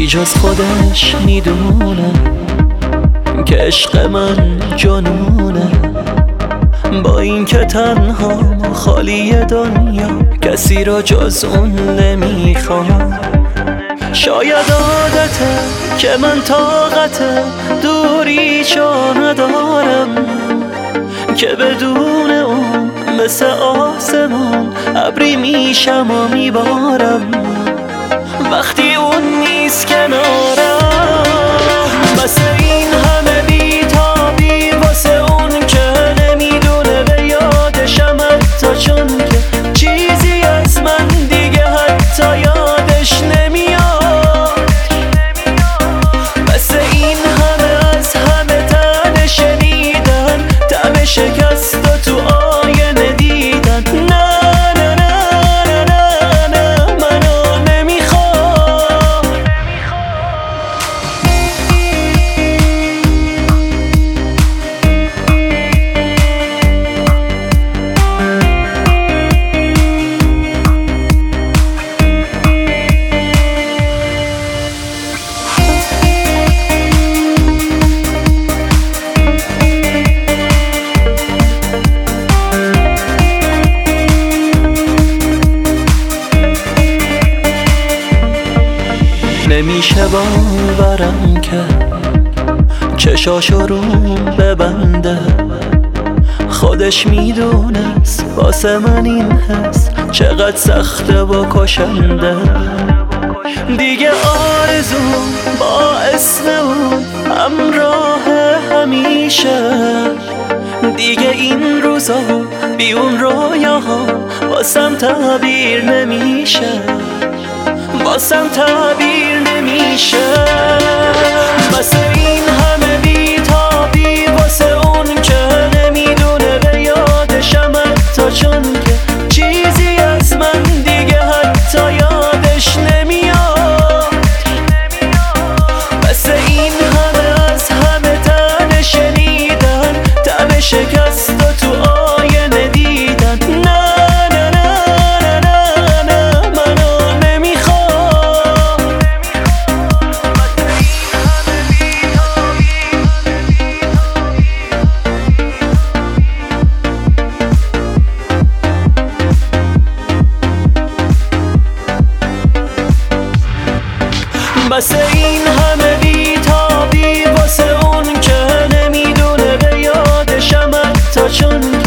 جز خودش میدونه که عشق من جنونه. با این که تنها خالی دنیا کسی را جز اون نمیخوام. شاید عادته که من طاقت دوری چا ندارم، که بدون اون مثل آسمان ابری میشم و میبارم. وقتی اون نیست کنارم مثل این همه بیتابی واسه اون که نمیدونه به یادشم، حتی چون که چیزی از من دیگه حتی یادش نمیاد. مثل این همه از همه تن شنیدن، دم شکست و تو آینه دیدن. نمیشه باورم که چشاشو رو ببنده، خودش میدونست واسه من این حس چقدر سخته و کشنده. دیگه آرزو با اسم اون همراه همیشه، دیگه این روزا بی اون رویاها واسم تعبیر نمیشه، واسم تعبیر نمیشه. واسه این همه بیتابی واسه اون که نمیدونه به یادشم، حتی چون که چیزی از من دیگه حتی یادش نمیاد. واسه این همه از همه تن شنیدن، دم شکست و تو آینه دیدن. واسه این همه بیتابی واسه اون که نمیدونه به یادشم، حتی چون